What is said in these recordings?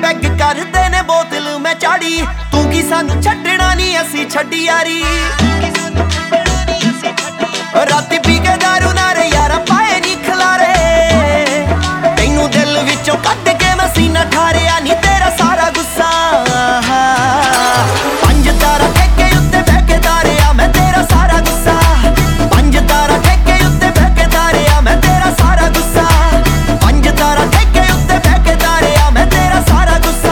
peg ਕਰਦੇ ਨੇ ਬੋਤਲ ਮੈਂ ਚਾੜੀ ਤੂੰ ਕੀ ਸਾਨੂੰ ਛੱਡਣਾ ਨਹੀਂ ਅਸੀਂ ਛੱਡੀ ਯਾਰੀ ਰਾਤੀ ਪੀ ਕੇ ਦਾਰੂ ਨਾਰੇ ਯਾਰਾ ਪਾਏ ਨੀ ਖਲਾਰੇ ਤੈਨੂੰ ਦਿਲ ਵਿੱਚੋਂ ਕੱਢ ਕੇ ਮੈਂ ਸੀਨਾ ਠਾਰਿਆ ਨੀ ਤੇਰਾ ਸਾਰਾ ਗੁੱਸਾ ਪੰਜ ਤਾਰਾ ਠੇਕੇ ਉੱਤੇ ਬਹਿ ਕੇ ਤਾਰਿਆ ਮੈਂ ਤੇਰਾ ਸਾਰਾ ਗੁੱਸਾ ਪੰਜ ਤਾਰਾ ਠੇਕੇ ਉੱਤੇ ਬਹਿ ਕੇ ਤਾਰਿਆ ਮੈਂ ਤੇਰਾ ਸਾਰਾ ਗੁੱਸਾ ਪੰਜ ਤਾਰਾ ਠੇਕੇ ਉੱਤੇ ਬਹਿ ਕੇ ਤਾਰਿਆ ਮੈਂ ਤੇਰਾ ਸਾਰਾ ਗੁੱਸਾ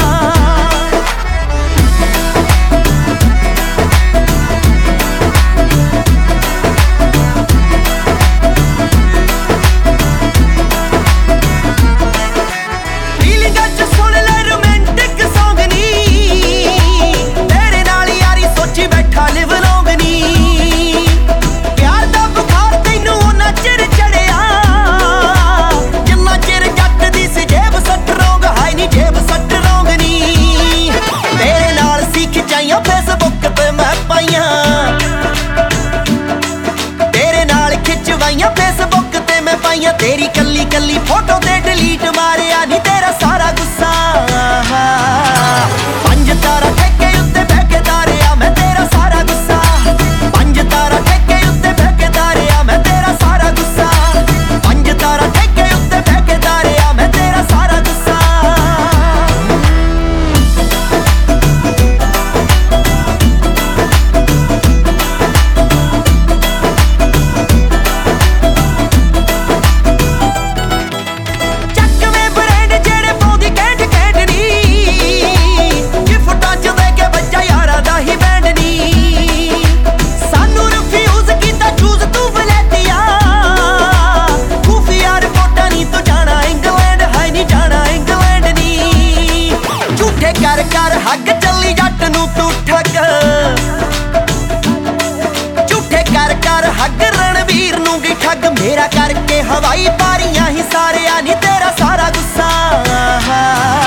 Facebook ਤੇ ਮੈਂ ਪਾਈਆਂ ਤੇਰੇ ਨਾਲ ਖਿਚਵਾਈਆਂ Facebook ਤੇ ਮੈਂ ਪਾਈਆਂ ਤੇਰੀ ਕੱਲੀ ਕੱਲੀ ਫੋਟੋ ਤੇ ਡਿਲੀਟ ਮਾਰਿਆ ਨੀ ਤੇਰਾ ਸਾਰਾ ਗੁੱਸਾ ਪੰਜ ਤਾਰਾ ਠੇਕੇ ਉੱਤੇ ਬਹਿ ਕੇ ਤਾਰਿਆ ਮੈਂ ਤੇਰਾ ਸਾਰਾ ਗੁੱਸਾ ਪੰਜ ਤਾਰਾ ਠੇਕੇ ਉੱਤੇ ਬਹਿ ਕੇ ਤਾਰਿਆ ਮੈਂ ਤੇਰਾ ਸਾਰਾ ਗੁੱਸਾ ਪੰਜ ਤਾਰਾ ਠੇਕੇ ਉੱਤੇ ਬਹਿ ਕੇ ਤਾਰਿਆ ਮੈਂ ਤੇਰਾ ਸਾਰਾ ਗੁੱਸਾ ਕਰ ਹੱਗ ਚੱਲੀ ਜੱਟ ਨੂੰ ਤੂੰ ਠੱਗ ਝੂਠੇ ਕਰ ਹੱਗ ਰਣਵੀਰ ਨੂੰ ਵੀ ਠੱਗ ਮੇਰਾ ਕਰਕੇ ਹਵਾਈ ਪਾਰੀਆਂ ਹੀ ਸਾਰਿਆਂ ਨੀ ਤੇਰਾ ਸਾਰਾ ਗੁੱਸਾ